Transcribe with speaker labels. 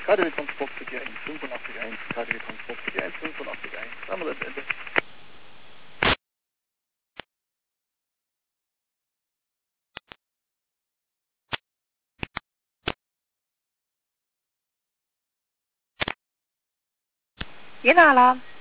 Speaker 1: KDW-Transport für die 185.1, KDW-Transport für die 185.1. Haben wir das Ende.
Speaker 2: Jena-Alarm.